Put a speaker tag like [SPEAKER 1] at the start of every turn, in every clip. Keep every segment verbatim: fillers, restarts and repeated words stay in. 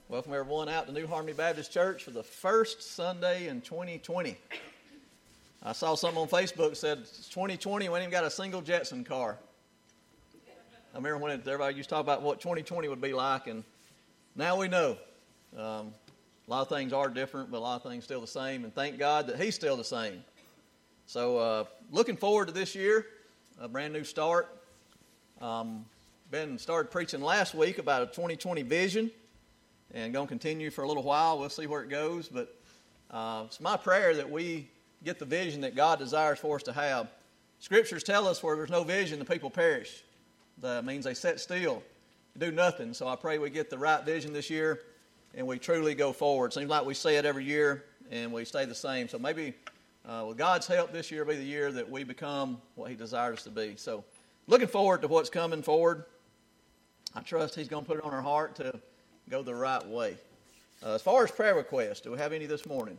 [SPEAKER 1] Welcome everyone out to New Harmony Baptist Church for the first Sunday in twenty twenty. I saw something on Facebook that said it's twenty twenty, we ain't even got a single Jetson car. I remember when everybody used to talk about what twenty twenty would be like, and now we know. Um, a lot of things are different, but a lot of things still the same, and thank God that He's still the same. So uh, looking forward to this year, a brand new start. Um, been started preaching last week about a twenty twenty vision. And going to continue for a little while. We'll see where it goes. But uh, it's my prayer that we get the vision that God desires for us to have. Scriptures tell us where there's no vision, the people perish. That means they sit still, do nothing. So I pray we get the right vision this year and we truly go forward. Seems like we say it every year and we stay the same. So maybe uh, with God's help, this year will be the year that we become what He desires us to be. So looking forward to what's coming forward. I trust He's going to put it on our heart to go the right way. Uh, as far as prayer requests, do we have any this morning?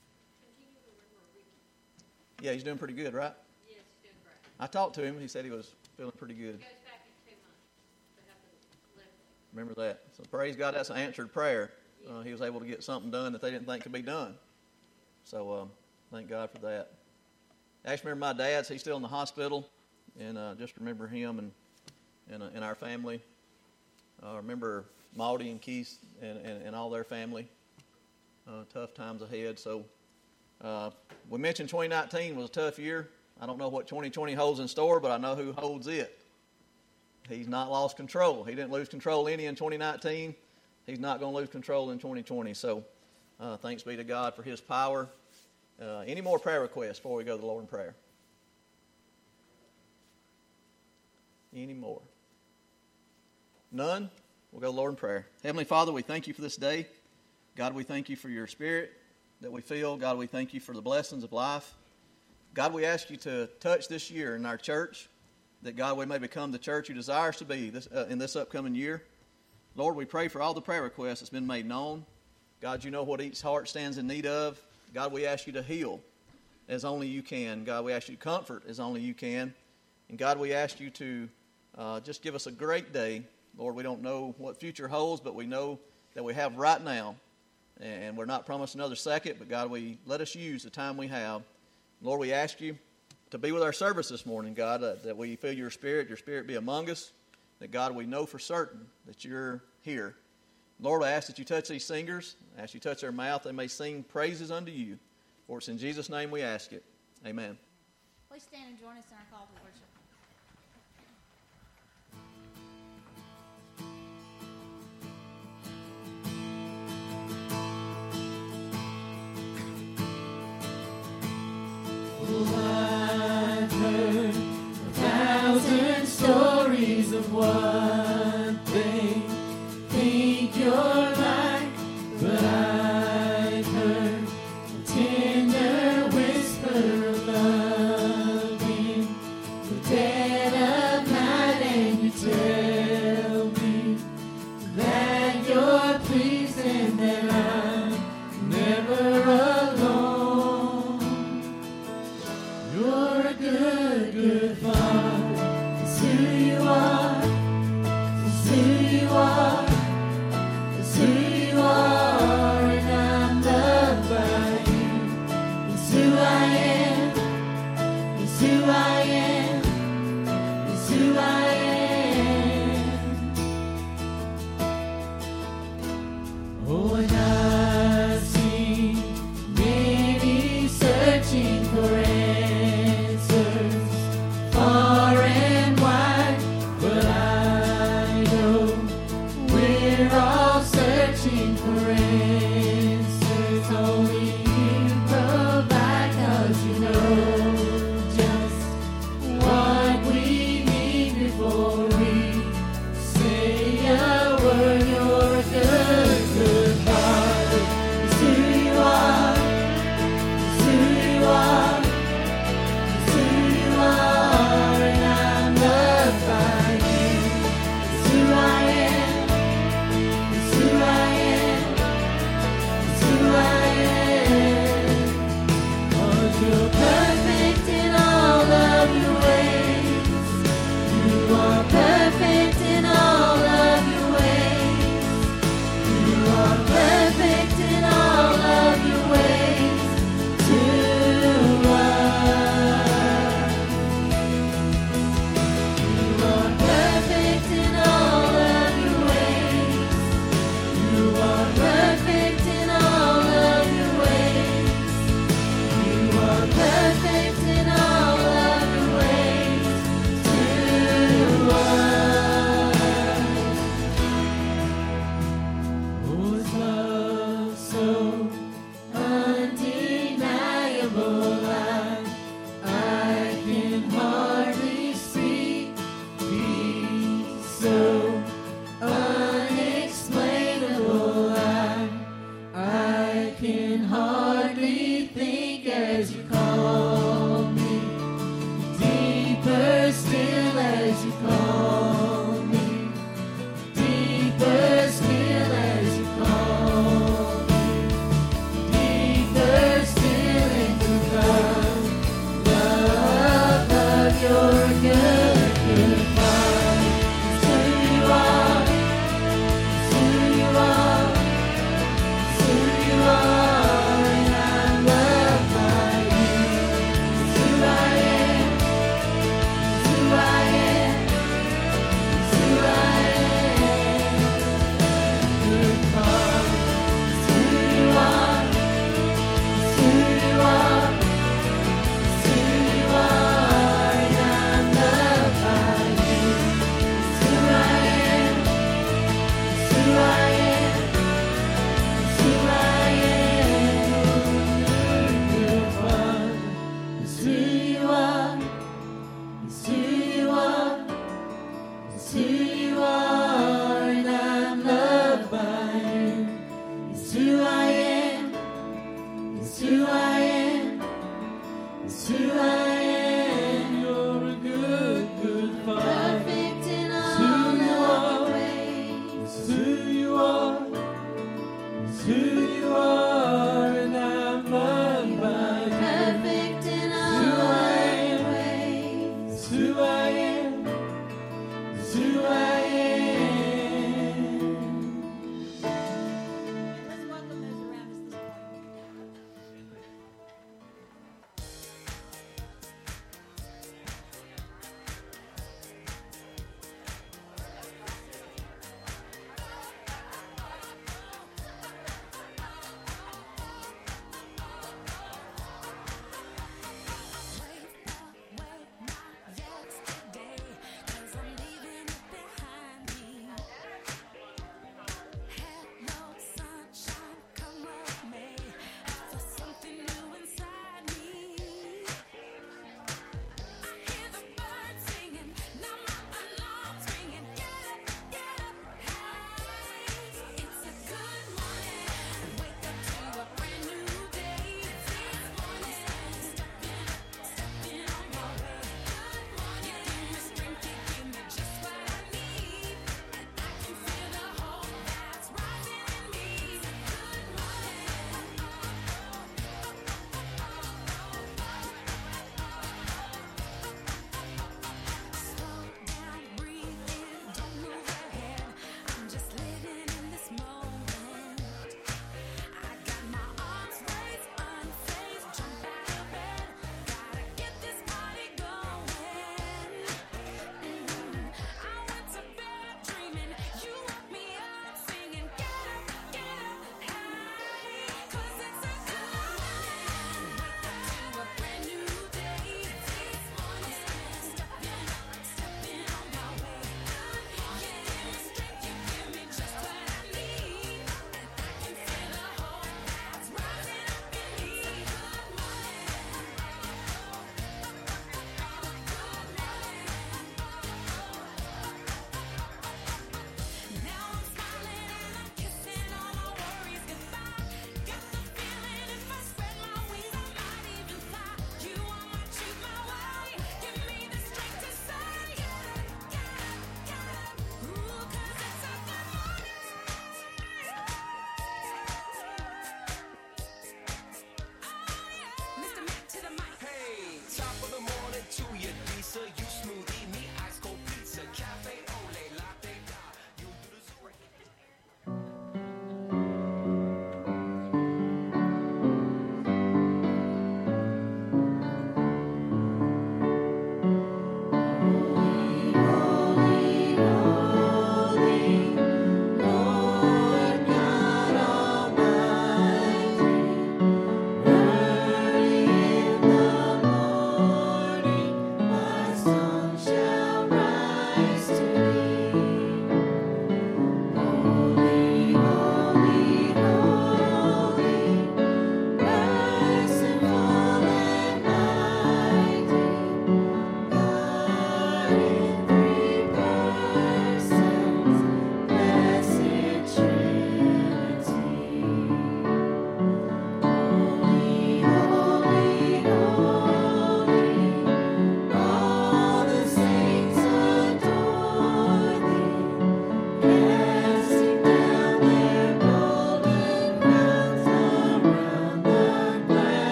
[SPEAKER 1] Yeah, he's doing pretty good, right?
[SPEAKER 2] Yes, he's doing great.
[SPEAKER 1] I talked to him. He said he was feeling pretty good.
[SPEAKER 2] He goes back in two months to have the left leg.
[SPEAKER 1] Remember that. So praise God, that's an answered prayer. Uh, he was able to get something done that they didn't think could be done. So um, thank God for that. Actually, remember my dad's. He's still in the hospital, and uh, just remember him and and, uh, and our family. Uh, remember Maudie and Keith and, and, and all their family. Uh, tough times ahead. So uh, we mentioned twenty nineteen was a tough year. I don't know what twenty twenty holds in store, but I know who holds it. He's not lost control. He didn't lose control any in twenty nineteen. He's not going to lose control in twenty twenty. So uh, thanks be to God for His power. Uh, any more prayer requests before we go to the Lord in prayer? Any more? None? We'll go to the Lord in prayer. Heavenly Father, we thank You for this day. God, we thank You for Your Spirit that we feel. God, we thank You for the blessings of life. God, we ask You to touch this year in our church, that God, we may become the church You desire us to be this, uh, in this upcoming year. Lord, we pray for all the prayer requests that's been made known. God, You know what each heart stands in need of. God, we ask You to heal as only You can. God, we ask You to comfort as only You can. And God, we ask You to uh, just give us a great day. Lord, we don't know what future holds, but we know that we have right now. And we're not promised another second, but God, we let us use the time we have. Lord, we ask You to be with our service this morning, God, uh, that we feel Your Spirit, Your Spirit be among us, that God, we know for certain that You're here. Lord, I ask that You touch these singers. I ask You touch their mouth. They may sing praises unto You. For it's in Jesus' name we ask it. Amen.
[SPEAKER 3] Please stand and join us in our call to worship.
[SPEAKER 4] I've heard a thousand stories of one thing, think you're like, but I've heard a tender whisper of love in the dead of night, and You tell me that You're pleased and that I'm never alone. You're a good, good Father. It's who You are. It's who You are. It's who You are, and I'm loved by You. It's who I am. It's who I am. It's who I am. Oh, and I've seen many searching for answers far and wide, but I know we're all searching for answers. Only You provide, 'cause You know just what we need before we say a word. You're a good, good Father.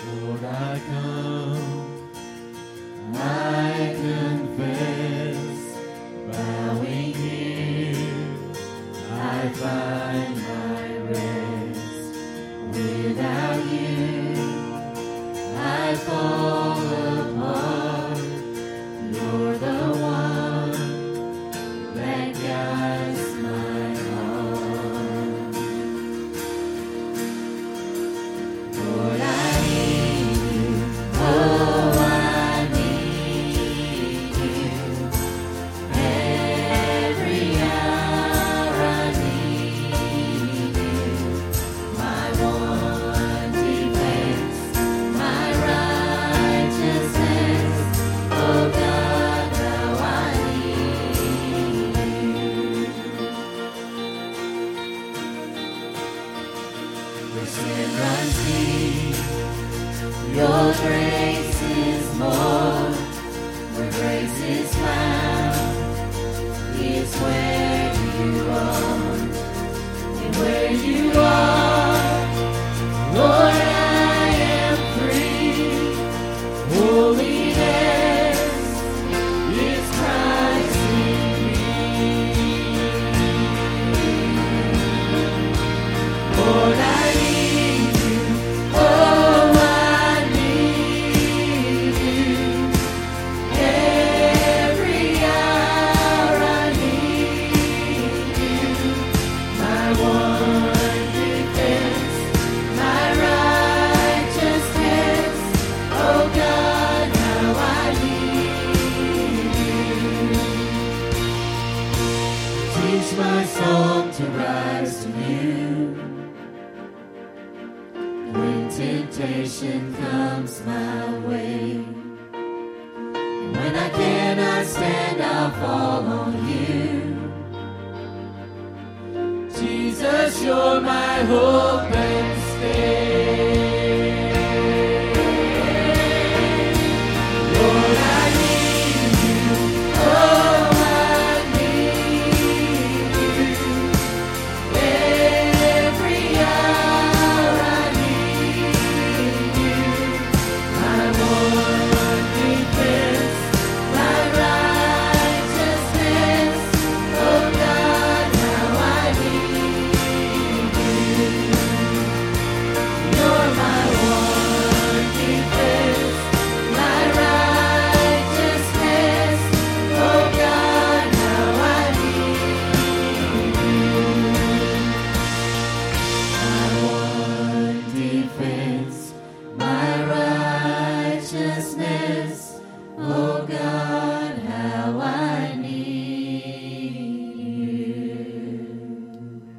[SPEAKER 4] Lord, I come, I confess, bowing here, I find my rest. Without you, I fall apart. You're the one that guides my heart. Lord, I need you. Oh, I need you. Every hour I need you. My one defense, my righteousness. Oh God, how I need you. Where sin runs deep, your grace is more. Where grace is found is where you are. And where you are, Lord, I am free. Holiness is Christ in me. Lord, I need you. Oh, I need you. Every hour I need you. My one defense, my righteousness. Oh God, how I need you. Teach my song to rise to you. When temptation comes my way, and when I cannot stand, I'll fall on you. Jesus, you're my hope and stay. Lord, I need you. Oh, I need you. Every hour I need you. My one defense, my righteousness. Oh God, how I need you. You're my one defense, my righteousness. Oh God, how I need you. My one defense, my righteousness. Oh God, how I need you.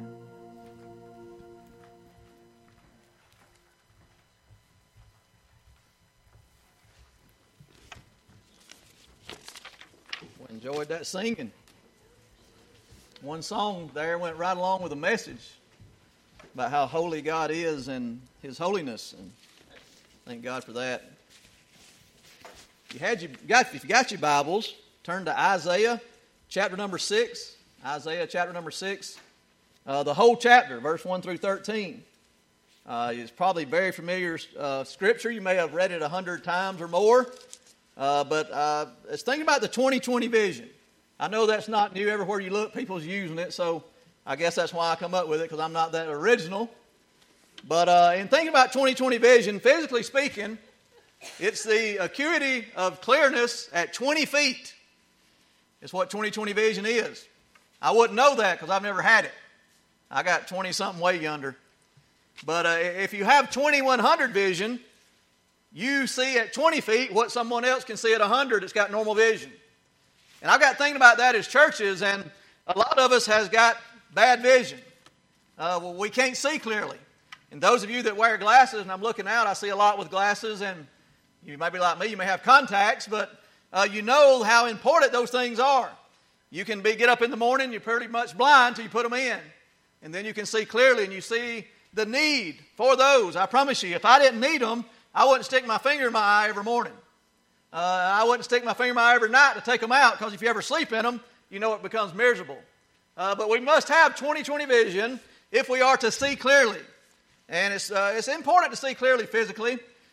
[SPEAKER 1] Well, enjoyed that singing. One song there went right along with a message about how holy God is and His holiness, and thank God for that. You had you got if you got your Bibles, turn to Isaiah chapter number six. Isaiah chapter number six, uh, the whole chapter, verse one through thirteen. Uh, it's probably very familiar uh, scripture. You may have read it a hundred times or more. Uh, but uh, it's thinking about the twenty twenty vision. I know that's not new. Everywhere you look, people's using it. So I guess that's why I come up with it, because I'm not that original. But uh, in thinking about twenty twenty vision, physically speaking, it's the acuity of clearness at twenty feet. It's what twenty twenty vision is. I wouldn't know that because I've never had it. I got twenty-something way yonder. But uh, if you have twenty-one hundred vision, you see at twenty feet what someone else can see at one hundred that's got normal vision. And I've got thinking about that as churches, and a lot of us has got bad vision. Uh, well, we can't see clearly. And those of you that wear glasses, and I'm looking out, I see a lot with glasses, and you may be like me, you may have contacts, but uh, you know how important those things are. You can be get up in the morning, you're pretty much blind till you put them in. And then you can see clearly, and you see the need for those. I promise you, if I didn't need them, I wouldn't stick my finger in my eye every morning. Uh, I wouldn't stick my finger in my eye every night to take them out, because if you ever sleep in them, you know it becomes miserable. Uh, but we must have twenty twenty vision if we are to see clearly. And it's, uh, it's important to see clearly physically.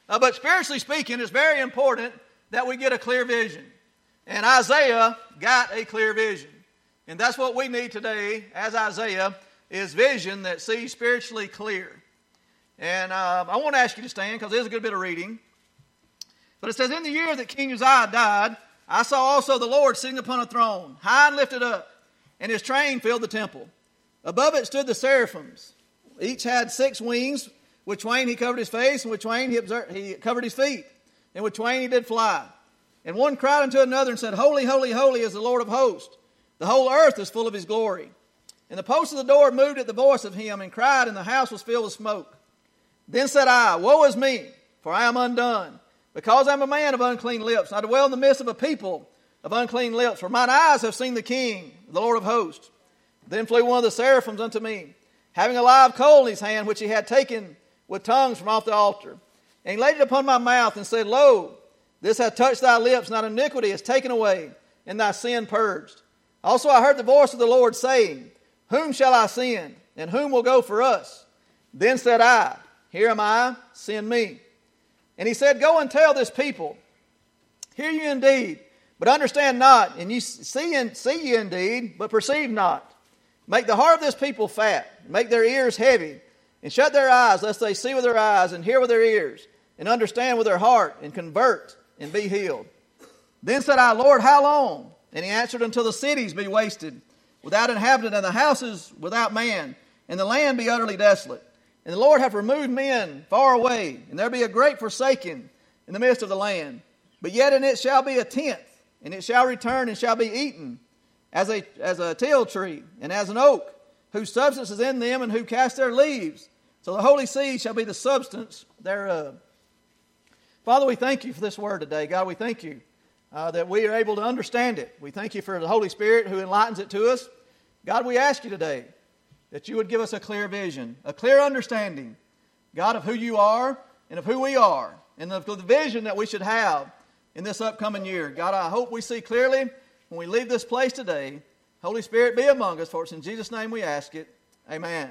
[SPEAKER 1] Uh, but spiritually speaking, it's very important that we get a clear vision. And Isaiah got a clear vision. And that's what we need today, as Isaiah, is vision that sees spiritually clear. And uh, I want to ask you to stand, because there's a good bit of reading. But it says, in the year that King Uzziah died, I saw also the Lord sitting upon a throne, high and lifted up, and his train filled the temple. Above it stood the seraphims. Each had six wings. With twain he covered his face, and with twain he, observed, he covered his feet, and with twain he did fly. And one cried unto another and said, Holy, holy, holy is the Lord of hosts. The whole earth is full of his glory. And the post of the door moved at the voice of him, and cried, and the house was filled with smoke. Then said I, Woe is me, for I am undone, because I am a man of unclean lips. I dwell in the midst of a people of unclean lips, for mine eyes have seen the King, the Lord of hosts. Then flew one of the seraphims unto me, having a live coal in his hand, which he had taken with tongues from off the altar. And he laid it upon my mouth and said, Lo, this hath touched thy lips, and thine iniquity is taken away, and thy sin purged. Also I heard the voice of the Lord saying, Whom shall I send, and whom will go for us? Then said I, Here am I, send me. And he said, Go and tell this people, Hear ye indeed, but understand not, and ye see, in, see ye indeed, but perceive not. Make the heart of this people fat, make their ears heavy, and shut their eyes, lest they see with their eyes, and hear with their ears, and understand with their heart, and convert, and be healed. Then said I, Lord, how long? And he answered, Until the cities be wasted, without inhabitant, and the houses without man, and the land be utterly desolate. And the Lord hath removed men far away, and there be a great forsaking in the midst of the land. But yet in it shall be a tenth, and it shall return and shall be eaten, as a, as a teil tree, and as an oak, whose substance is in them, and who cast their leaves. So the holy seed shall be the substance thereof. Father, we thank you for this word today. God, we thank you uh, that we are able to understand it. We thank you for the Holy Spirit who enlightens it to us. God, we ask you today that you would give us a clear vision, a clear understanding, God, of who you are and of who we are, and of the vision that we should have in this upcoming year. God, I hope we see clearly when we leave this place today. Holy Spirit, be among us, for it's in Jesus' name we ask it. Amen.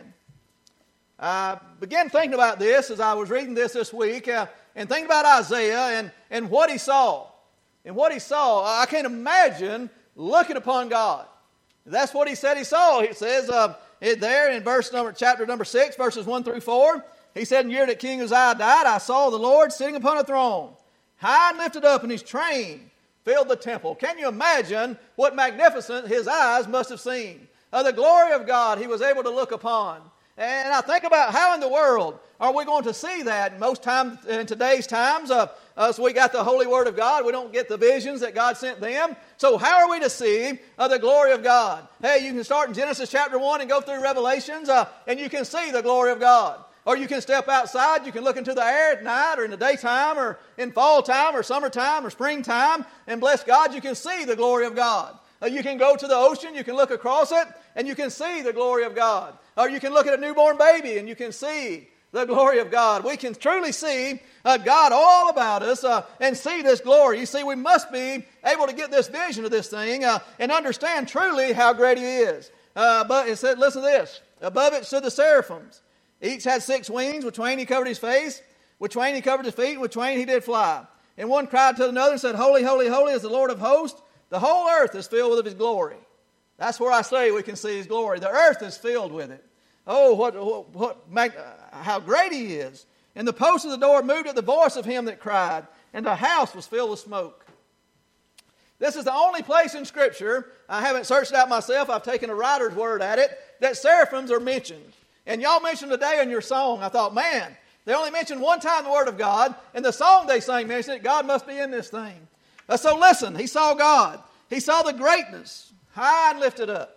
[SPEAKER 1] I began thinking about this as I was reading this this week, uh, and thinking about Isaiah and, and what he saw. And what he saw, I can't imagine looking upon God. That's what he said he saw. He says uh, it there in verse number, chapter number six, verses one through four. He said, In the year that King Uzziah died, I saw the Lord sitting upon a throne, high and lifted up, and his train filled the temple. Can you imagine what magnificent his eyes must have seen? Uh, the glory of God he was able to look upon. And I think about how in the world are we going to see that? Most times in today's times, uh, us we got the Holy Word of God. We don't get the visions that God sent them. So how are we to see uh, the glory of God? Hey, you can start in Genesis chapter one and go through Revelations, uh, and you can see the glory of God. Or you can step outside, you can look into the air at night or in the daytime or in fall time or summertime or springtime, and bless God, you can see the glory of God. Uh, you can go to the ocean, you can look across it, and you can see the glory of God. Or you can look at a newborn baby and you can see the glory of God. We can truly see uh, God all about us uh, and see this glory. You see, we must be able to get this vision of this thing uh, and understand truly how great He is. Uh, but it said, listen to this. Above it stood the seraphims. Each had six wings. With twain he covered his face. With twain he covered his feet. And with twain he did fly. And one cried to another and said, Holy, holy, holy is the Lord of hosts. The whole earth is filled with His glory. That's where I say we can see His glory. The earth is filled with it. Oh, what, what, what how great He is. And the post of the door moved at the voice of him that cried, and the house was filled with smoke. This is the only place in Scripture, I haven't searched it out myself, I've taken a writer's word at it, that seraphims are mentioned. And y'all mentioned today in your song, I thought, man, they only mentioned one time the Word of God, and the song they sang mentioned it. God must be in this thing. Uh, so listen, he saw God. He saw the greatness, high and lifted up.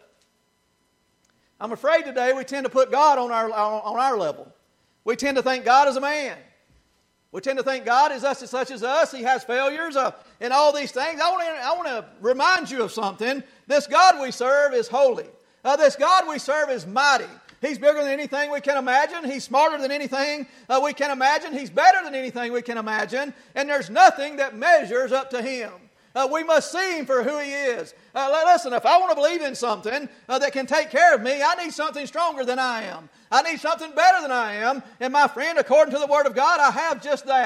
[SPEAKER 1] I'm afraid today we tend to put God on our, on our level. We tend to think God is a man. We tend to think God is us, such as us. He has failures uh, and all these things. I want to I want to remind you of something. This God we serve is holy. Uh, this God we serve is mighty. He's bigger than anything we can imagine. He's smarter than anything uh, we can imagine. He's better than anything we can imagine. And there's nothing that measures up to Him. Uh, we must see Him for who He is. Uh, listen, if I want to believe in something uh, that can take care of me, I need something stronger than I am. I need something better than I am. And my friend, according to the Word of God, I have just that.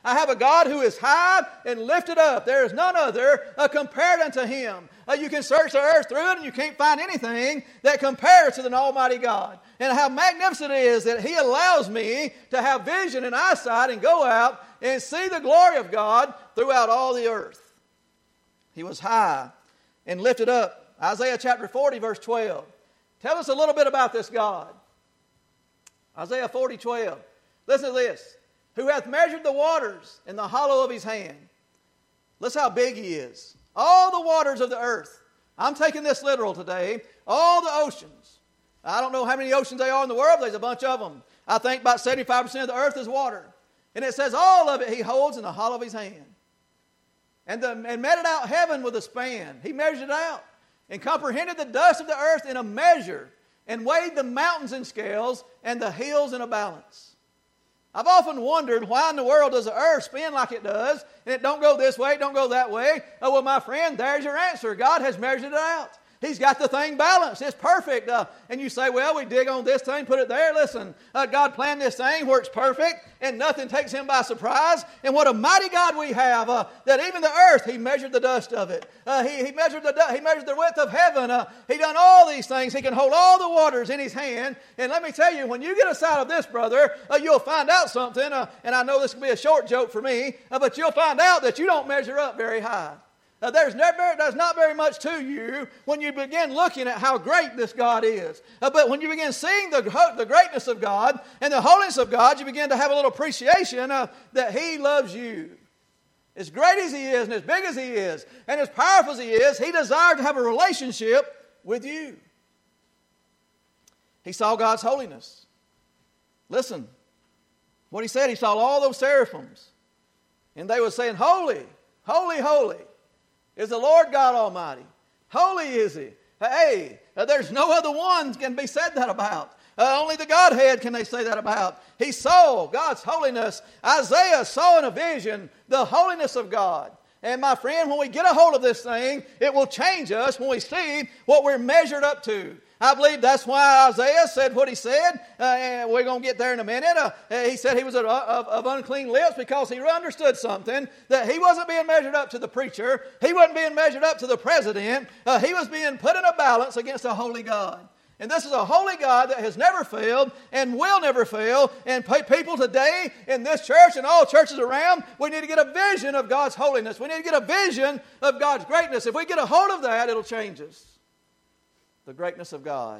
[SPEAKER 1] I have a God who is high and lifted up. There is none other uh, compared unto Him. Uh, you can search the earth through it and you can't find anything that compares to the Almighty God. And how magnificent it is that He allows me to have vision and eyesight and go out and see the glory of God throughout all the earth. He was high and lifted up. Isaiah chapter forty, verse twelve. Tell us a little bit about this God. Isaiah forty, twelve. Listen to this. Who hath measured the waters in the hollow of His hand. Listen how big He is. All the waters of the earth. I'm taking this literal today. All the oceans. I don't know how many oceans there are in the world, but there's a bunch of them. I think about seventy-five percent of the earth is water. And it says all of it He holds in the hollow of His hand. And, the, and meted out heaven with a span. He measured it out. And comprehended the dust of the earth in a measure. And weighed the mountains in scales and the hills in a balance. I've often wondered why in the world does the earth spin like it does, and it don't go this way, it don't go that way. Oh, well, my friend, there's your answer. God has measured it out. He's got the thing balanced. It's perfect. Uh, and you say, well, we dig on this thing, put it there. Listen, uh, God planned this thing where it's perfect, and nothing takes Him by surprise. And what a mighty God we have, uh, that even the earth, He measured the dust of it. Uh, he, he, measured the, He measured the width of heaven. Uh, he done all these things. He can hold all the waters in His hand. And let me tell you, when you get aside of this, brother, uh, you'll find out something. Uh, and I know this will be a short joke for me, uh, but you'll find out that you don't measure up very high. Uh, there's, never, there's not very much to you when you begin looking at how great this God is. Uh, but when you begin seeing the, the greatness of God and the holiness of God, you begin to have a little appreciation uh, that He loves you. As great as He is and as big as He is and as powerful as He is, He desired to have a relationship with you. He saw God's holiness. Listen, what He said, He saw all those seraphims. And they were saying, holy, holy, holy is the Lord God Almighty. Holy is He. Hey, uh, there's no other one can be said that about. Uh, only the Godhead can they say that about. He saw God's holiness. Isaiah saw in a vision the holiness of God. And my friend, when we get a hold of this thing, it will change us when we see what we're measured up to. I believe that's why Isaiah said what he said. Uh, and we're going to get there in a minute. Uh, he said he was of, of, of unclean lips because he understood something, that he wasn't being measured up to the preacher. He wasn't being measured up to the president. Uh, he was being put in a balance against a holy God. And this is a holy God that has never failed and will never fail. And people today in this church and all churches around, we need to get a vision of God's holiness. We need to get a vision of God's greatness. If we get a hold of that, it'll change us. The greatness of God.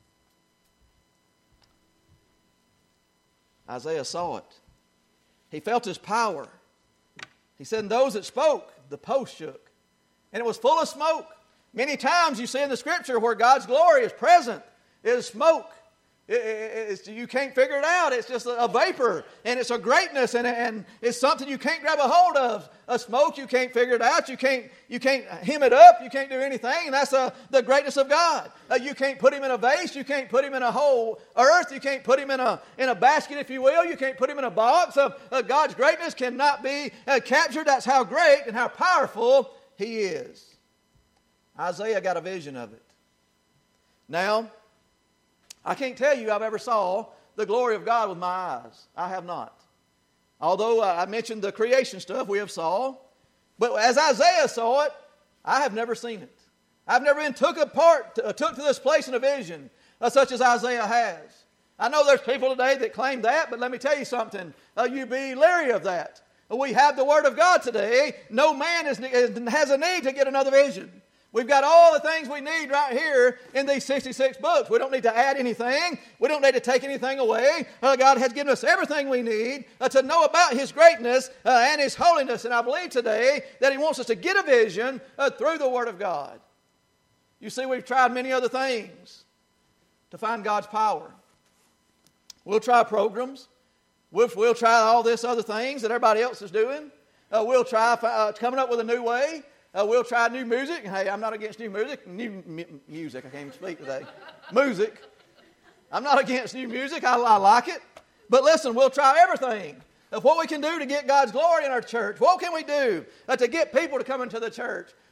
[SPEAKER 1] Isaiah saw it. He felt His power. He said, and those that spoke, the post shook. And it was full of smoke. Many times you see in the Scripture where God's glory is present, it is smoke. It, it, it's, you can't figure it out. It's just a, a vapor, and it's a greatness, and, and it's something you can't grab a hold of. A smoke, you can't figure it out. You can't you can't hem it up. You can't do anything, and that's uh, the greatness of God. Uh, you can't put Him in a vase. You can't put Him in a whole earth. You can't put Him in a in a basket, if you will. You can't put Him in a box. Uh, uh, God's greatness cannot be uh, captured. That's how great and how powerful He is. Isaiah got a vision of it. Now, I can't tell you I've ever saw the glory of God with my eyes. I have not. Although uh, I mentioned the creation stuff we have saw. But as Isaiah saw it, I have never seen it. I've never been took apart, uh, took to this place in a vision uh, such as Isaiah has. I know there's people today that claim that, but let me tell you something. Uh, you be leery of that. We have the Word of God today. No man is, is, has a need to get another vision. We've got all the things we need right here in these sixty-six books. We don't need to add anything. We don't need to take anything away. Uh, God has given us everything we need uh, to know about His greatness uh, and His holiness. And I believe today that He wants us to get a vision uh, through the Word of God. You see, we've tried many other things to find God's power. We'll try programs. We'll, we'll try all this other things that everybody else is doing. Uh, we'll try uh, coming up with a new way. Uh, we'll try new music. Hey, I'm not against new music. New m- music. I can't even speak today. Music. I'm not against new music. I, I like it. But listen, we'll try everything of what we can do to get God's glory in our church. What can we do uh, to get people to come into the church?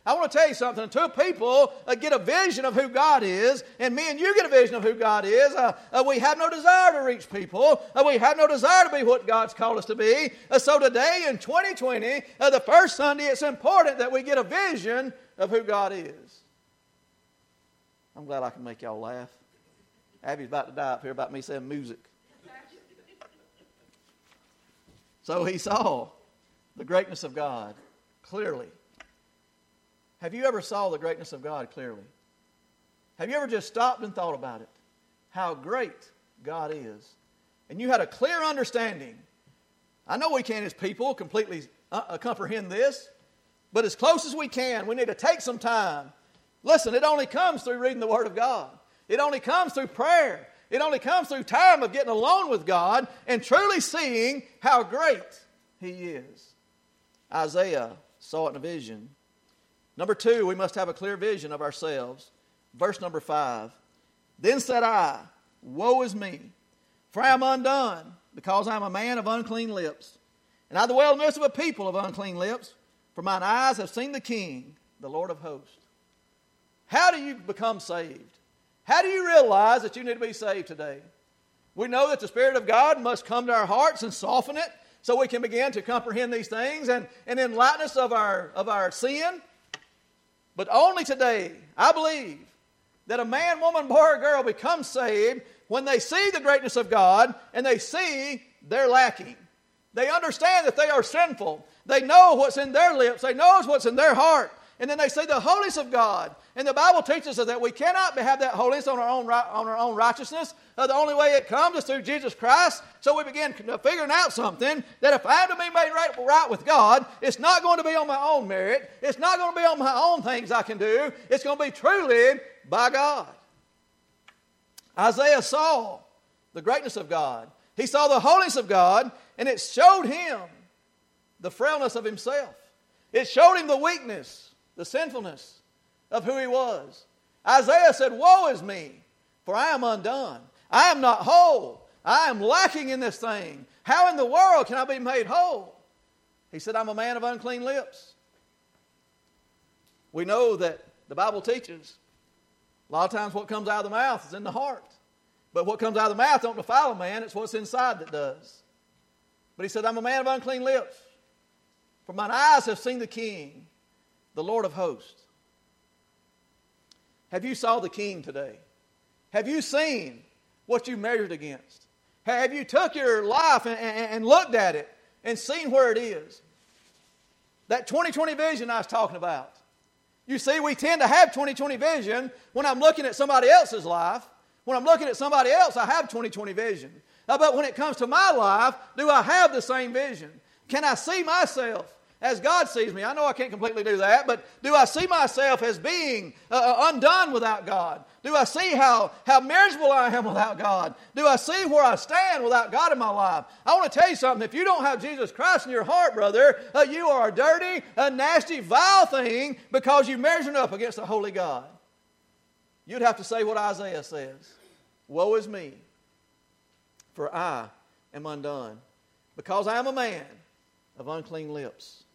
[SPEAKER 1] I want to tell you something. Until people uh, get a vision of who God is, and me and you get a vision of who God is, uh, uh, we have no desire to reach people. Uh, we have no desire to be what God's called us to be. Uh, so today in twenty twenty, uh, the first Sunday, it's important that we get a vision of who God is. I'm glad I can make y'all laugh. Abby's about to die up here about me saying music. So he saw the greatness of God clearly. Have you ever saw the greatness of God clearly? Have you ever just stopped and thought about it? How great God is. And you had a clear understanding. I know we can't as people completely uh, comprehend this, but as close as we can, we need to take some time. Listen, it only comes through reading the Word of God. It only comes through prayer. It only comes through time of getting alone with God and truly seeing how great He is. Isaiah saw it in a vision. Number two, we must have a clear vision of ourselves. Verse number five. Then said I, woe is me, for I am undone, because I am a man of unclean lips. And I dwell in the midst of a people of unclean lips, for mine eyes have seen the King, the Lord of hosts. How do you become saved? How do you realize that you need to be saved today? We know that the Spirit of God must come to our hearts and soften it so we can begin to comprehend these things and, and enlighten us of our, of our sin. But only today, I believe, that a man, woman, boy, or girl becomes saved when they see the greatness of God and they see they're lacking. They understand that they are sinful. They know what's in their lips. They know what's in their heart. And then they see the holiness of God. And the Bible teaches us that we cannot have that holiness on our own, on our own righteousness. Uh, the only way it comes is through Jesus Christ. So we begin figuring out something that if I am to be made right, right with God, it's not going to be on my own merit. It's not going to be on my own things I can do. It's going to be truly by God. Isaiah saw the greatness of God. He saw the holiness of God, and it showed him the frailness of himself. It showed him the weakness, the sinfulness of who he was. Isaiah said, woe is me, for I am undone. I am not whole. I am lacking in this thing. How in the world can I be made whole? He said, I'm a man of unclean lips. We know that the Bible teaches a lot of times what comes out of the mouth is in the heart. But what comes out of the mouth don't defile a man. It's what's inside that does. But he said, I'm a man of unclean lips. For mine eyes have seen the King, the Lord of hosts. Have you saw the King today? Have you seen what you measured against? Have you took your life and, and, and looked at it and seen where it is? That twenty twenty vision I was talking about. You see, we tend to have twenty twenty vision when I'm looking at somebody else's life. When I'm looking at somebody else, I have twenty twenty vision. Uh, but when it comes to my life, do I have the same vision? Can I see myself as God sees me? I know I can't completely do that, but do I see myself as being uh, undone without God? Do I see how, how miserable I am without God? Do I see where I stand without God in my life? I want to tell you something. If you don't have Jesus Christ in your heart, brother, uh, you are a dirty, a nasty, vile thing because you measured up against the holy God. You'd have to say what Isaiah says. Woe is me, for I am undone, because I am a man of unclean lips.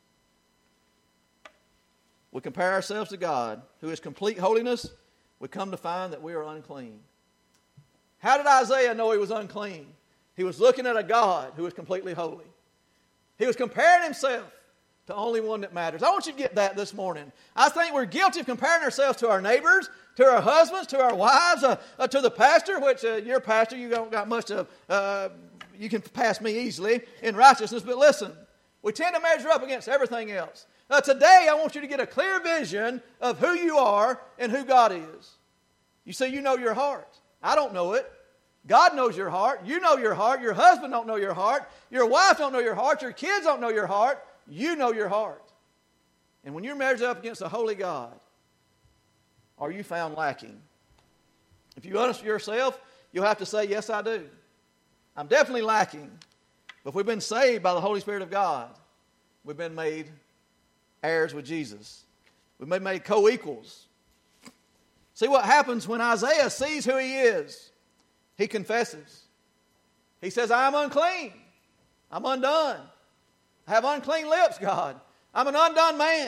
[SPEAKER 1] We compare ourselves to God, who is complete holiness. We come to find that we are unclean. How did Isaiah know he was unclean? He was looking at a God who is completely holy. He was comparing himself to only one that matters. I want you to get that this morning. I think we're guilty of comparing ourselves to our neighbors, to our husbands, to our wives, uh, uh, to the pastor, which uh, you're a pastor, you don't got much of, uh, you can pass me easily in righteousness. But listen, we tend to measure up against everything else. Uh, today, I want you to get a clear vision of who you are and who God is. You say you know your heart. I don't know it. God knows your heart. You know your heart. Your husband don't know your heart. Your wife don't know your heart. Your kids don't know your heart. You know your heart. And when you're measured up against the holy God, are you found lacking? If you honest yourself, you'll have to say, yes, I do. I'm definitely lacking. But if we've been saved by the Holy Spirit of God, we've been made heirs with Jesus. We've been made co-equals. See what happens when Isaiah sees who he is. He confesses. He says, I am unclean. I'm undone. I have unclean lips, God. I'm an undone man.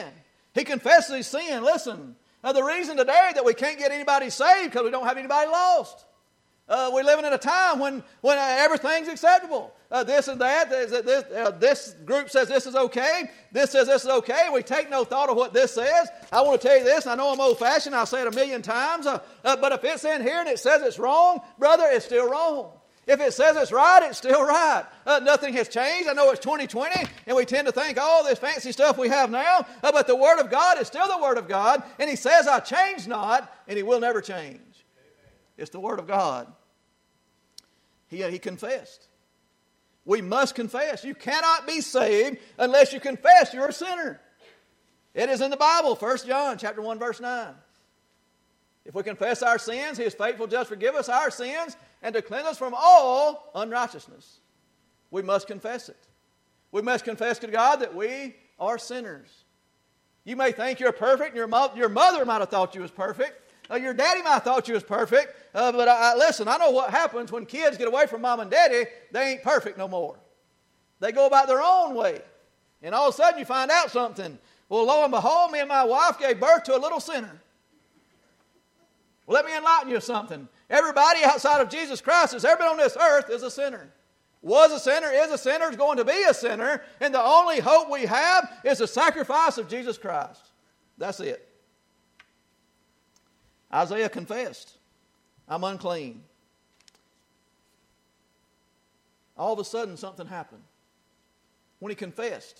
[SPEAKER 1] He confesses his sin. Listen, now the reason today that we can't get anybody saved because we don't have anybody lost. Uh, we're living in a time when, when uh, everything's acceptable. Uh, this and that. This, this, uh, this group says this is okay. This says this is okay. We take no thought of what this says. I want to tell you this. I know I'm old-fashioned. I'll say it a million times. Uh, uh, but if it's in here and it says it's wrong, brother, it's still wrong. If it says it's right, it's still right. Uh, nothing has changed. I know it's twenty twenty, and we tend to think, oh, this fancy stuff we have now. Uh, but the Word of God is still the Word of God. And He says, I change not, and He will never change. It's the Word of God. He, he confessed. We must confess. You cannot be saved unless you confess you're a sinner. It is in the Bible, First John chapter one, verse nine. If we confess our sins, He is faithful just to forgive us our sins and to cleanse us from all unrighteousness. We must confess it. We must confess to God that we are sinners. You may think you're perfect, and your, mo- your mother might have thought you was perfect. Uh, your daddy might have thought you was perfect. Uh, but I, I, listen, I know what happens when kids get away from mom and daddy. They ain't perfect no more. They go about their own way. And all of a sudden you find out something. Well, lo and behold, me and my wife gave birth to a little sinner. Well, let me enlighten you of something. Everybody outside of Jesus Christ that's ever been on this earth is a sinner. Was a sinner, is a sinner, is going to be a sinner. And the only hope we have is the sacrifice of Jesus Christ. That's it. Isaiah confessed, I'm unclean. All of a sudden something happened. When he confessed,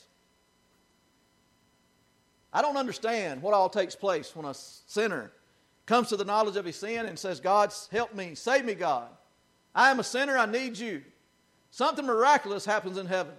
[SPEAKER 1] I don't understand what all takes place when a sinner comes to the knowledge of his sin and says, God, help me, save me, God. I am a sinner, I need you. Something miraculous happens in heaven.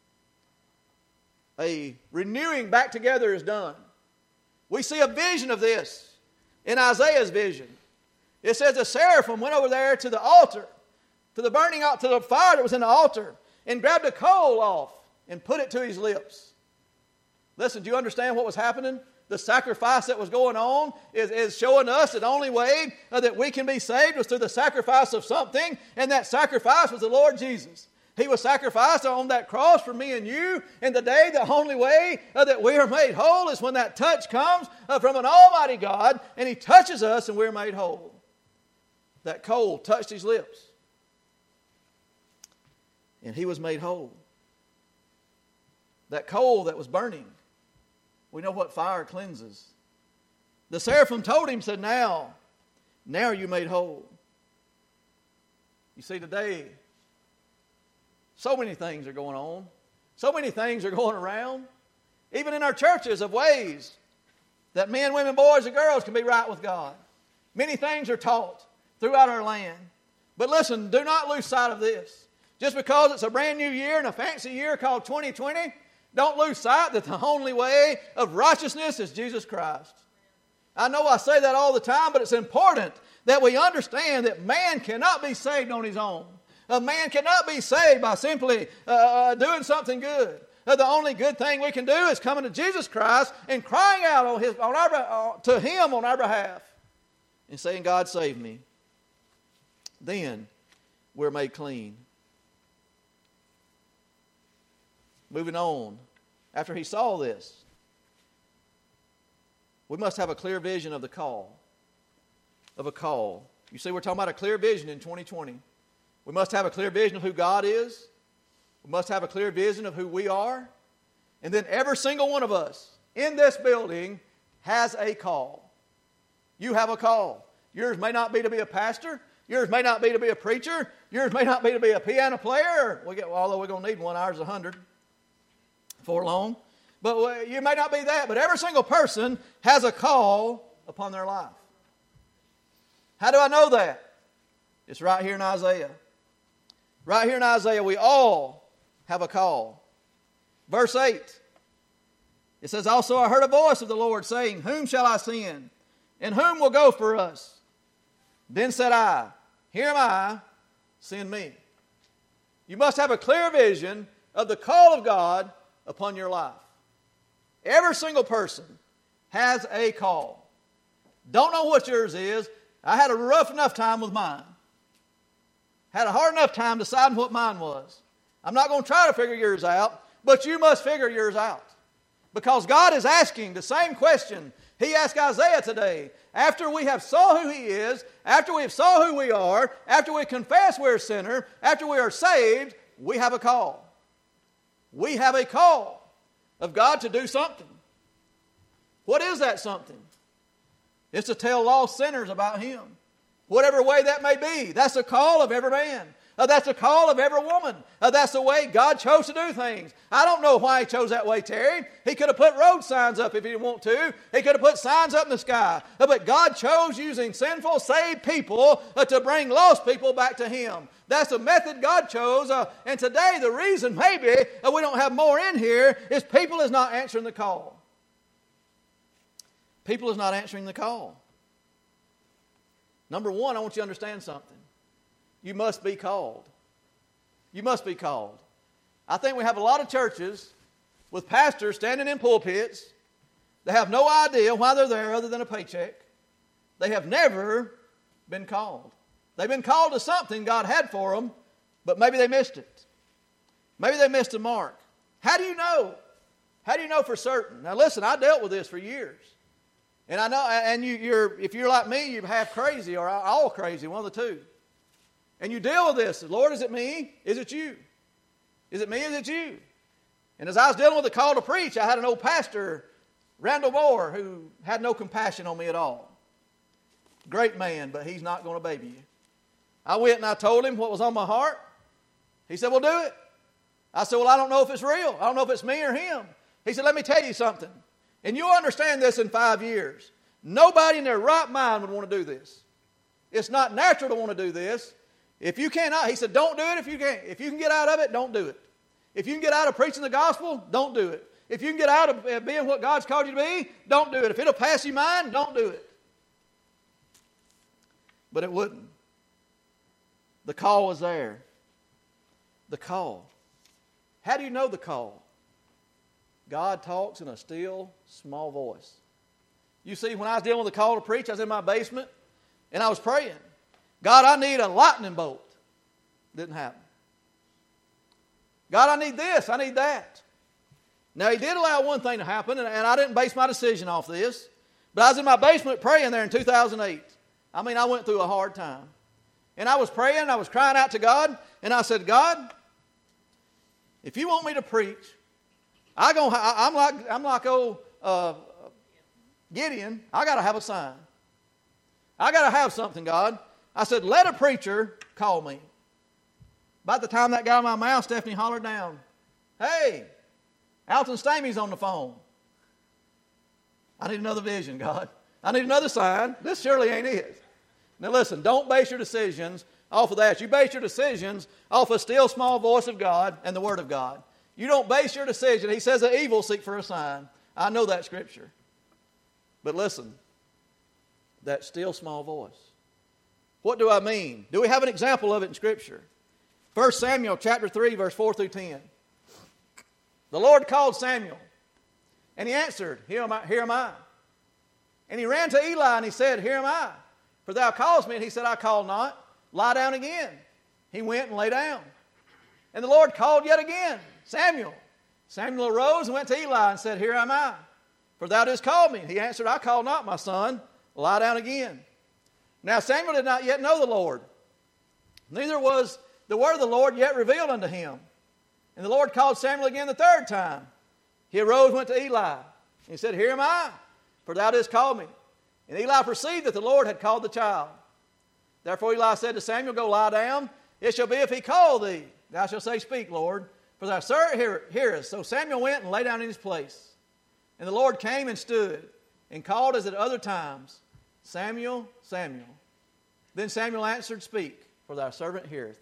[SPEAKER 1] A renewing back together is done. We see a vision of this in Isaiah's vision. It says the seraphim went over there to the altar, to the burning out to the fire that was in the altar, and grabbed a coal off and put it to his lips. Listen, do you understand what was happening? The sacrifice that was going on is, is showing us that the only way uh, that we can be saved was through the sacrifice of something, and that sacrifice was the Lord Jesus. He was sacrificed on that cross for me and you, and today the only way uh, that we are made whole is when that touch comes uh, from an almighty God, and He touches us and we're made whole. That coal touched his lips, and he was made whole. That coal that was burning, we know what fire cleanses. The seraphim told him, said, now, now you made whole. You see, today, so many things are going on. So many things are going around. Even in our churches of ways that men, women, boys, and girls can be right with God. Many things are taught throughout our land. But listen, do not lose sight of this. Just because it's a brand new year and a fancy year called twenty twenty, don't lose sight that the only way of righteousness is Jesus Christ. I know I say that all the time, but it's important that we understand that man cannot be saved on his own. A man cannot be saved by simply uh, doing something good. Uh, the only good thing we can do is coming to Jesus Christ and crying out on his, on our, uh, to Him on our behalf and saying, God, save me. Then we're made clean. Moving on. After he saw this, we must have a clear vision of the call. Of a call. You see, we're talking about a clear vision in twenty twenty. We must have a clear vision of who God is. We must have a clear vision of who we are. And then every single one of us in this building has a call. You have a call. Yours may not be to be a pastor. Yours may not be to be a preacher. Yours may not be to be a piano player. We get, although we're going to need one, ours is a hundred for long. But you may not be that. But every single person has a call upon their life. How do I know that? It's right here in Isaiah. Right here in Isaiah, we all have a call. Verse eight. It says, also I heard a voice of the Lord saying, whom shall I send? And whom will go for us? Then said I, here am I, send me. You must have a clear vision of the call of God upon your life. Every single person has a call. Don't know what yours is. I had a rough enough time with mine. Had a hard enough time deciding what mine was. I'm not going to try to figure yours out, but you must figure yours out. Because God is asking the same question He asked Isaiah today. After we have saw who He is, after we have saw who we are, after we confess we're a sinner, after we are saved, we have a call. We have a call of God to do something. What is that something? It's to tell lost sinners about Him. Whatever way that may be, that's the call of every man. Uh, that's the call of every woman. Uh, that's the way God chose to do things. I don't know why He chose that way, Terry. He could have put road signs up if He didn't want to. He could have put signs up in the sky. Uh, but God chose using sinful, saved people uh, to bring lost people back to Him. That's the method God chose. Uh, and today, the reason maybe uh, we don't have more in here is people is not answering the call. People is not answering the call. Number one, I want you to understand something. You must be called. You must be called. I think we have a lot of churches with pastors standing in pulpits. They have no idea why they're there other than a paycheck. They have never been called. They've been called to something God had for them, but maybe they missed it. Maybe they missed the mark. How do you know? How do you know for certain? Now listen, I dealt with this for years. And I know, and you, you're, if you're like me, you're half crazy or all crazy, one of the two. And you deal with this. Lord, is it me? Is it you? Is it me? Is it you? And as I was dealing with the call to preach, I had an old pastor, Randall Moore, who had no compassion on me at all. Great man, but he's not going to baby you. I went and I told him what was on my heart. He said, well, do it. I said, well, I don't know if it's real. I don't know if it's me or him. He said, let me tell you something. And you'll understand this in five years. Nobody in their right mind would want to do this. It's not natural to want to do this. If you cannot, he said, don't do it if you can't. If you can get out of it, don't do it. If you can get out of preaching the gospel, don't do it. If you can get out of being what God's called you to be, don't do it. If it'll pass your mind, don't do it. But it wouldn't. The call was there. The call. How do you know the call? God talks in a still, small voice. You see, when I was dealing with the call to preach, I was in my basement, and I was praying. God, I need a lightning bolt. Didn't happen. God, I need this. I need that. Now, He did allow one thing to happen, and, and I didn't base my decision off this, but I was in my basement praying there in two thousand eight. I mean, I went through a hard time. And I was praying, and I was crying out to God, and I said, God, if you want me to preach, I go, I'm like, I'm like old uh, Gideon. I got to have a sign. I got to have something, God. I said, let a preacher call me. About the time that got out of my mouth, Stephanie hollered down, hey, Alton Stamey's on the phone. I need another vision, God. I need another sign. This surely ain't it. Now listen, don't base your decisions off of that. You base your decisions off a still small voice of God and the Word of God. You don't base your decision. He says the evil seek for a sign. I know that scripture. But listen, that still small voice. What do I mean? Do we have an example of it in Scripture? First Samuel chapter three, verse four through ten. The Lord called Samuel, and he answered, Here am I. Here am I. And he ran to Eli, and he said, Here am I. For thou callest me. And he said, I call not. Lie down again. He went and lay down. And the Lord called yet again, Samuel. Samuel arose and went to Eli and said, Here am I. For thou didst call me. He answered, I call not, my son. Lie down again. Now Samuel did not yet know the Lord, neither was the word of the Lord yet revealed unto him. And the Lord called Samuel again the third time. He arose and went to Eli. And he said, Here am I, for thou didst call me. And Eli perceived that the Lord had called the child. Therefore Eli said to Samuel, Go lie down. It shall be if he call thee, thou shalt say, Speak, Lord, for thy servant hearest. So Samuel went and lay down in his place. And the Lord came and stood and called as at other times, Samuel, Samuel. Then Samuel answered, Speak, for thy servant heareth.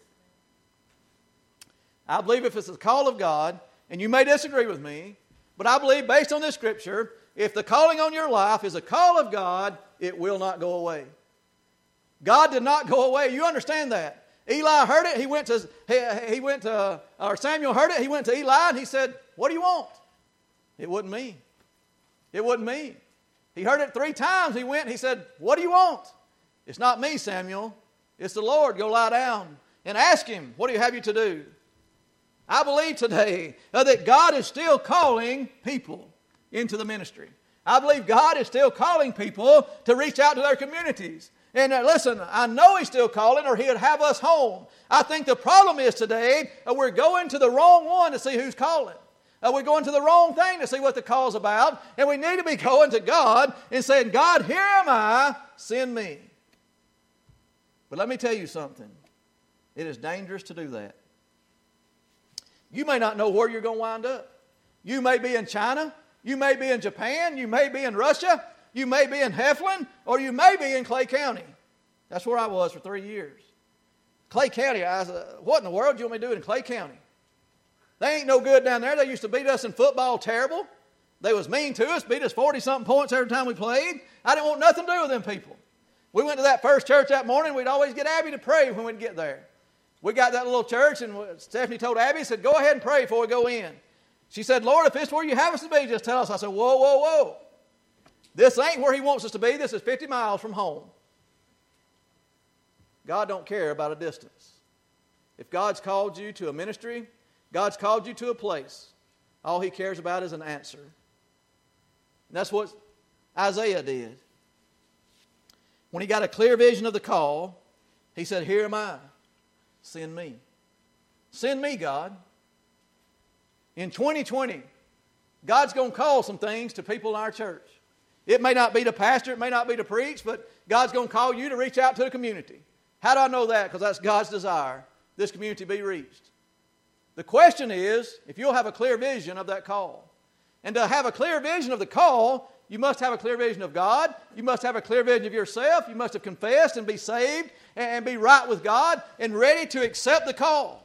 [SPEAKER 1] I believe if it's the call of God, and you may disagree with me, but I believe based on this scripture, if the calling on your life is a call of God, it will not go away. God did not go away. You understand that? Eli heard it. He went to, he, he went to, or Samuel heard it. He went to Eli and he said, What do you want? It wasn't me. It wasn't me. He heard it three times. He went and he said, What do you want? It's not me, Samuel. It's the Lord. Go lie down and ask Him, What do you have you to do? I believe today uh, that God is still calling people. into the ministry. I believe God is still calling people to reach out to their communities. And uh, listen, I know He's still calling, or He would have us home. I think the problem is today, uh, we're going to the wrong one to see who's calling. Uh, we're going to the wrong thing to see what the call's about. And we need to be going to God and saying, God, here am I, send me. But let me tell you something. It is dangerous to do that. You may not know where you're going to wind up. You may be in China. You may be in Japan. You may be in Russia. You may be in Heflin. Or you may be in Clay County. That's where I was for three years. Clay County, I was, uh, what in the world do you want me to do in Clay County? They ain't no good down there. They used to beat us in football terrible. They was mean to us, beat us forty-something points every time we played. I didn't want nothing to do with them people. We went to that first church that morning. We'd always get Abby to pray when we'd get there. We got that little church, and Stephanie told Abby, said, go ahead and pray before we go in. She said, Lord, if this is where you have us to be, just tell us. I said, whoa, whoa, whoa. This ain't where He wants us to be. This is fifty miles from home. God don't care about a distance. If God's called you to a ministry, God's called you to a place, all He cares about is an answer. And that's what Isaiah did. When he got a clear vision of the call, he said, here am I. Send me. Send me, God. In twenty twenty, God's going to call some things to people in our church. It may not be to pastor, it may not be to preach, but God's going to call you to reach out to the community. How do I know that? Because that's God's desire, this community be reached. The question is, if you'll have a clear vision of that call. And to have a clear vision of the call, you must have a clear vision of God. You must have a clear vision of yourself. You must have confessed and be saved and be right with God and ready to accept the call.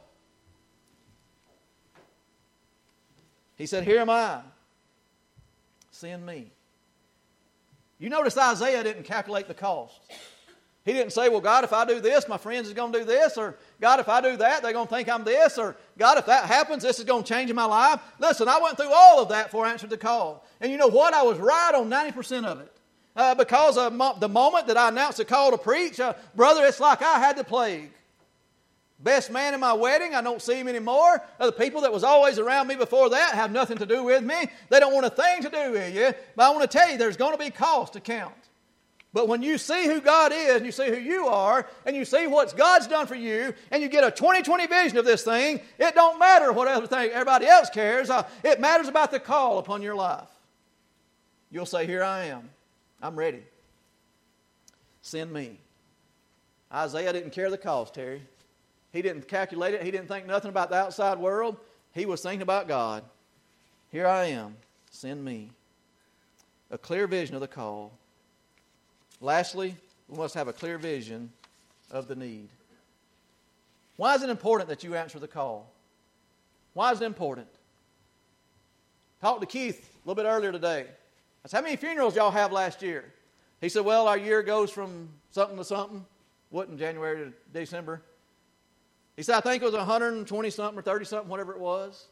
[SPEAKER 1] He said, here am I. Send me. You notice Isaiah didn't calculate the cost. He didn't say, well, God, if I do this, my friends is going to do this. Or, God, if I do that, they're going to think I'm this. Or, God, if that happens, this is going to change in my life. Listen, I went through all of that before I answered the call. And you know what? I was right on ninety percent of it. Uh, because of mo- the moment that I announced the call to preach, uh, brother, it's like I had the plague. Best man in my wedding, I don't see him anymore. Uh, the people that was always around me before that have nothing to do with me. They don't want a thing to do with you. But I want to tell you, there's going to be cost to count. But when you see who God is, and you see who you are, and you see what God's done for you, and you get a twenty twenty vision of this thing, it don't matter what everything everybody else cares. Uh, it matters about the call upon your life. You'll say, here I am. I'm ready. Send me. Isaiah didn't care the cost, Terry. He didn't calculate it. He didn't think nothing about the outside world. He was thinking about God. Here I am. Send me. A clear vision of the call. Lastly, we must have a clear vision of the need. Why is it important that you answer the call? Why is it important? Talked to Keith a little bit earlier today. I said, how many funerals y'all have last year? He said, well, our year goes from something to something. What, in January to December? He said, I think it was one hundred twenty something or thirty something, whatever it was.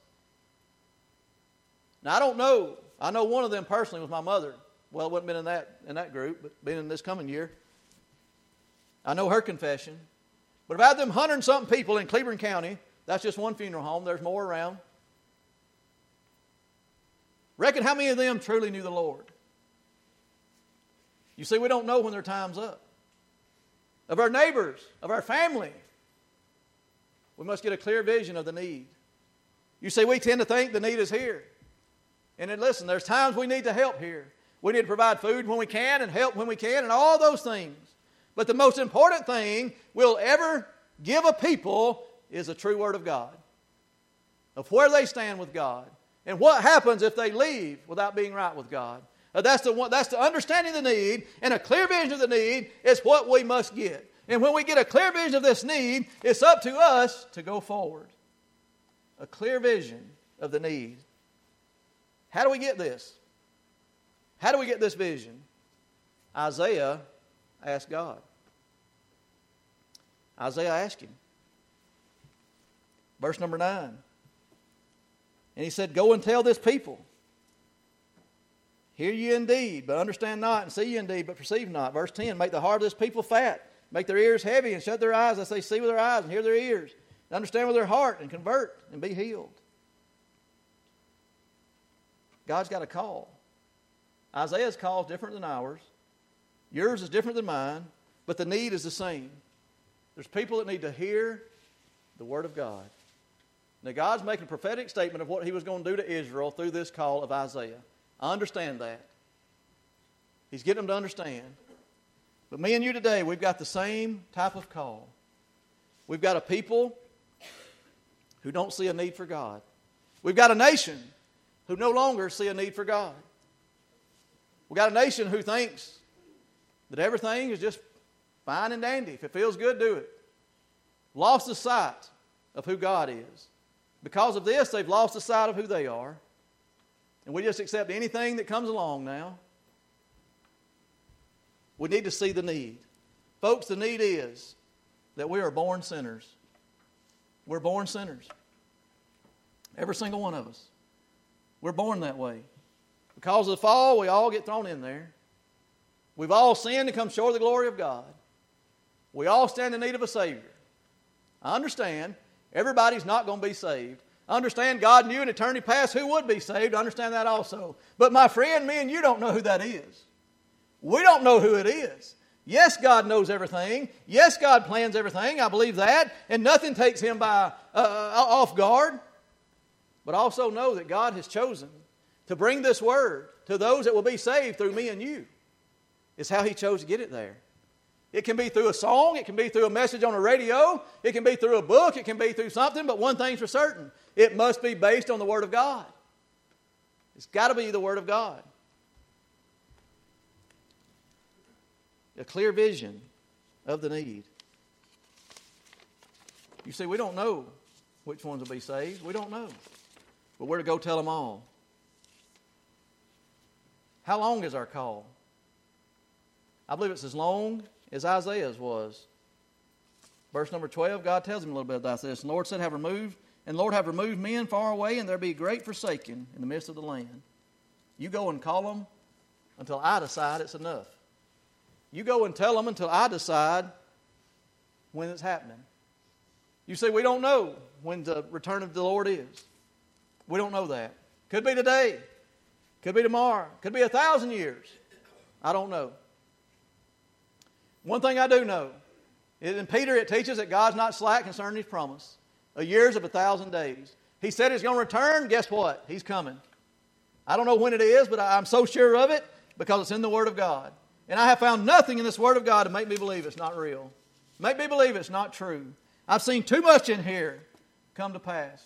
[SPEAKER 1] Now, I don't know. I know one of them personally was my mother. Well, it wouldn't been in that in that group, but been in this coming year. I know her confession. But about them hundred and something people in Cleveland County, that's just one funeral home. There's more around. Reckon how many of them truly knew the Lord? You see, we don't know when their time's up. Of our neighbors, of our family, we must get a clear vision of the need. You see, we tend to think the need is here. And then listen, there's times we need to help here. We need to provide food when we can and help when we can and all those things. But the most important thing we'll ever give a people is the true Word of God. Of where they stand with God. And what happens if they leave without being right with God. Uh, that's the one, that's the understanding of the need, and a clear vision of the need is what we must get. And when we get a clear vision of this need, it's up to us to go forward. A clear vision of the need. How do we get this? How do we get this vision? Isaiah asked God. Isaiah asked Him. Verse number nine. And he said, go and tell this people. Hear ye indeed, but understand not, and see ye indeed, but perceive not. Verse ten, make the heart of this people fat, make their ears heavy, and shut their eyes, lest they see with their eyes, and hear their ears, and understand with their heart, and convert, and be healed. God's got a call. Isaiah's call is different than ours. Yours is different than mine, but the need is the same. There's people that need to hear the Word of God. Now, God's making a prophetic statement of what He was going to do to Israel through this call of Isaiah. I understand that. He's getting them to understand. But me and you today, we've got the same type of call. We've got a people who don't see a need for God. We've got a nation who no longer see a need for God. We've got a nation who thinks that everything is just fine and dandy. If it feels good, do it. Lost the sight of who God is. Because of this, they've lost the sight of who they are. And we just accept anything that comes along now. We need to see the need. Folks, the need is that we are born sinners. We're born sinners. Every single one of us. We're born that way. Because of the fall, we all get thrown in there. We've all sinned and come short of the glory of God. We all stand in need of a Savior. I understand everybody's not going to be saved. I understand God knew in eternity past who would be saved. I understand that also. But my friend, me and you don't know who that is. We don't know who it is. Yes, God knows everything. Yes, God plans everything. I believe that. And nothing takes Him by uh, off guard. But also know that God has chosen to bring this word to those that will be saved through me and you. It's how He chose to get it there. It can be through a song. It can be through a message on a radio. It can be through a book. It can be through something. But one thing's for certain. It must be based on the Word of God. It's got to be the Word of God. A clear vision of the need. You see, we don't know which ones will be saved. We don't know. But we're to go tell them all. How long is our call? I believe it's as long as Isaiah's was. Verse number twelve, God tells him a little bit about this. And the Lord said, have removed, and the Lord have removed men far away, and there be great forsaking in the midst of the land. You go and call them until I decide it's enough. You go and tell them until I decide when it's happening. You say, we don't know when the return of the Lord is. We don't know that. Could be today. Could be tomorrow. Could be a thousand years. I don't know. One thing I do know, in Peter it teaches that God's not slack concerning His promise. A year is of a thousand days. He said He's going to return. Guess what? He's coming. I don't know when it is, but I'm so sure of it because it's in the Word of God. And I have found nothing in this Word of God to make me believe it's not real. Make me believe it's not true. I've seen too much in here come to pass.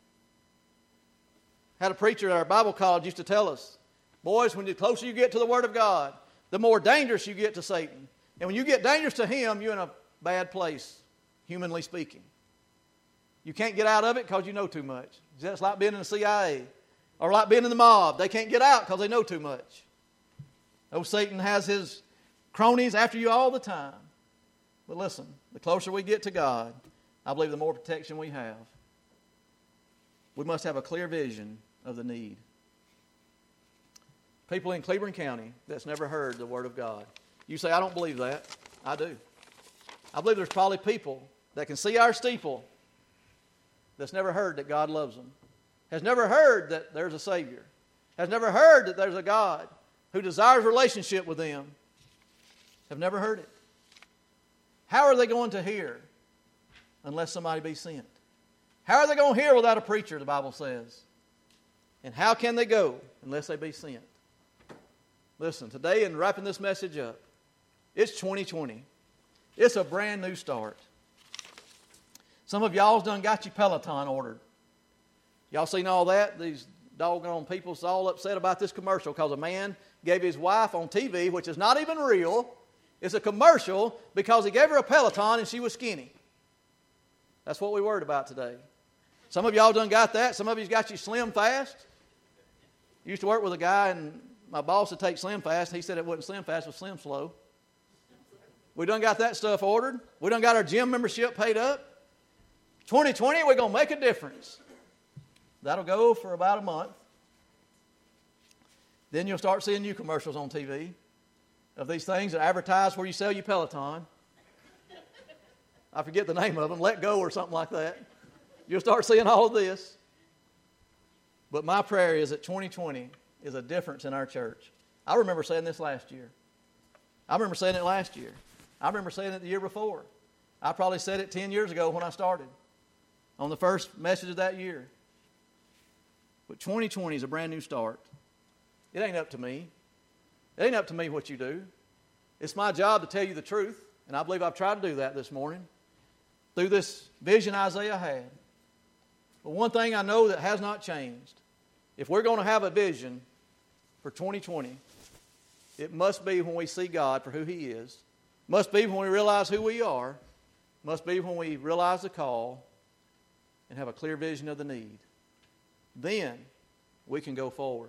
[SPEAKER 1] Had a preacher at our Bible college used to tell us, boys, when the closer you get to the Word of God, the more dangerous you get to Satan. And when you get dangerous to him, you're in a bad place, humanly speaking. You can't get out of it because you know too much. It's like being in the C I A or like being in the mob. They can't get out because they know too much. Oh, Satan has his cronies after you all the time. But listen, the closer we get to God, I believe the more protection we have. We must have a clear vision of the need. People in Cleveland County that's never heard the Word of God. You say, I don't believe that. I do. I believe there's probably people that can see our steeple that's never heard that God loves them. Has never heard that there's a Savior. Has never heard that there's a God who desires relationship with them. Have never heard it. How are they going to hear unless somebody be sent? How are they going to hear without a preacher, the Bible says? And how can they go unless they be sent? Listen, today in wrapping this message up, it's twenty twenty. It's a brand new start. Some of y'all's done got your Peloton ordered. Y'all seen all that? These doggone people's all upset about this commercial because a man gave his wife on T V, which is not even real. It's a commercial because he gave her a Peloton and she was skinny. That's what we worried about today. Some of y'all done got that. Some of you's got you Slim Fast. Used to work with a guy and my boss would take Slim Fast. He said it wasn't Slim Fast, it was Slim Slow. We done got that stuff ordered. We done got our gym membership paid up. twenty twenty, we're going to make a difference. That'll go for about a month. Then you'll start seeing new commercials on T V of these things that advertise where you sell your Peloton. I forget the name of them, Let Go or something like that. You'll start seeing all of this. But my prayer is that twenty twenty is a difference in our church. I remember saying this last year. I remember saying it last year. I remember saying it the year before. I probably said it ten years ago when I started on the first message of that year. But twenty twenty is a brand new start. It ain't up to me. It ain't up to me what you do. It's my job to tell you the truth, and I believe I've tried to do that this morning through this vision Isaiah had. But one thing I know that has not changed, if we're going to have a vision for twenty twenty, it must be when we see God for who He is, must be when we realize who we are, must be when we realize the call and have a clear vision of the need. Then we can go forward.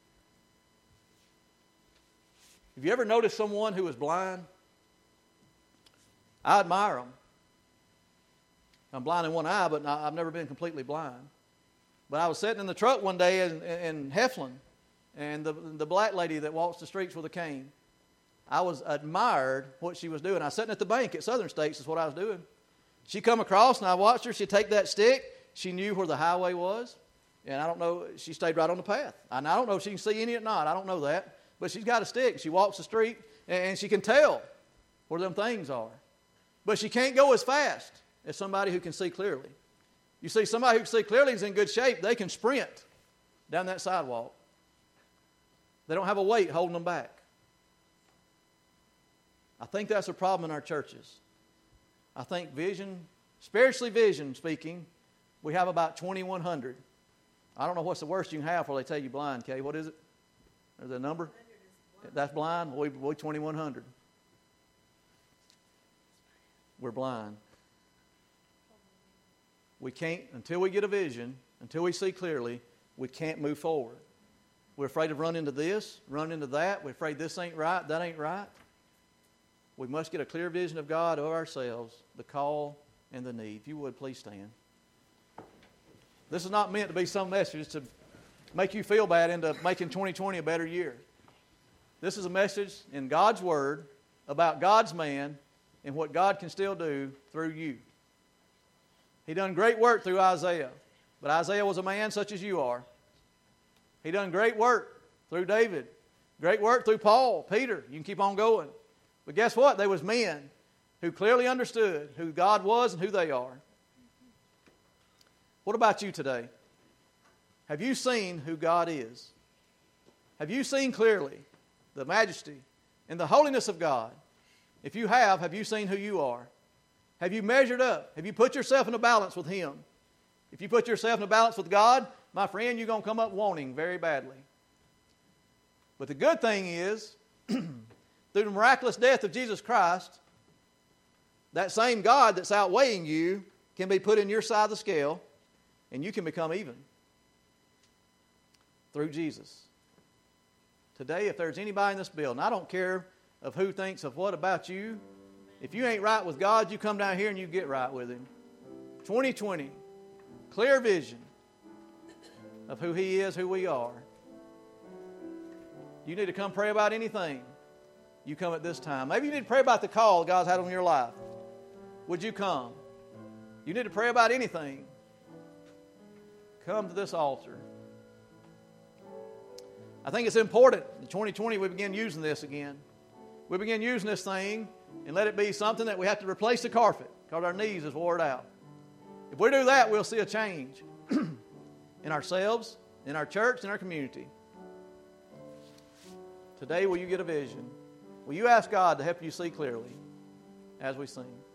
[SPEAKER 1] Have you ever noticed someone who is blind? I admire them. I'm blind in one eye, but I've never been completely blind. But I was sitting in the truck one day in, in Heflin, and the, the black lady that walks the streets with a cane, I was admired what she was doing. I was sitting at the bank at Southern States is what I was doing. She come across, and I watched her. She'd take that stick. She knew where the highway was, and I don't know, she stayed right on the path. And I don't know if she can see any or not. I don't know that. But she's got a stick. She walks the street, and she can tell where them things are. But she can't go as fast as somebody who can see clearly. You see, somebody who can see clearly is in good shape. They can sprint down that sidewalk. They don't have a weight holding them back. I think that's a problem in our churches. I think vision, spiritually vision speaking, we have about twenty-one hundred. I don't know what's the worst you can have before they tell you blind, Kay. What is it? There's a number? That's blind? We, we twenty-one hundred. We're blind. We can't, until we get a vision, until we see clearly, we can't move forward. We're afraid of running into this, run into that. We're afraid this ain't right, that ain't right. We must get a clear vision of God of ourselves, the call and the need. If you would, please stand. This is not meant to be some message to make you feel bad into making twenty twenty a better year. This is a message in God's Word about God's man and what God can still do through you. He done great work through Isaiah, but Isaiah was a man such as you are. He done great work through David, great work through Paul, Peter. You can keep on going. But guess what? They was men who clearly understood who God was and who they are. What about you today? Have you seen who God is? Have you seen clearly the majesty and the holiness of God? If you have, have you seen who you are? Have you measured up? Have you put yourself in a balance with Him? If you put yourself in a balance with God, my friend, you're going to come up wanting very badly. But the good thing is, through the miraculous death of Jesus Christ, that same God that's outweighing you can be put in your side of the scale, and you can become even through Jesus. Today, if there's anybody in this building, I don't care of who thinks of what about you. If you ain't right with God, you come down here and you get right with Him. twenty twenty, clear vision of who He is, who we are. You need to come pray about anything. You come at this time. Maybe you need to pray about the call God's had on your life. Would you come? You need to pray about anything. Come to this altar. I think it's important in twenty twenty we begin using this again. We begin using this thing and let it be something that we have to replace the carpet because our knees is worn out. If we do that, we'll see a change in ourselves, in our church, in our community. Today, will you get a vision? Will you ask God to help you see clearly as we sing?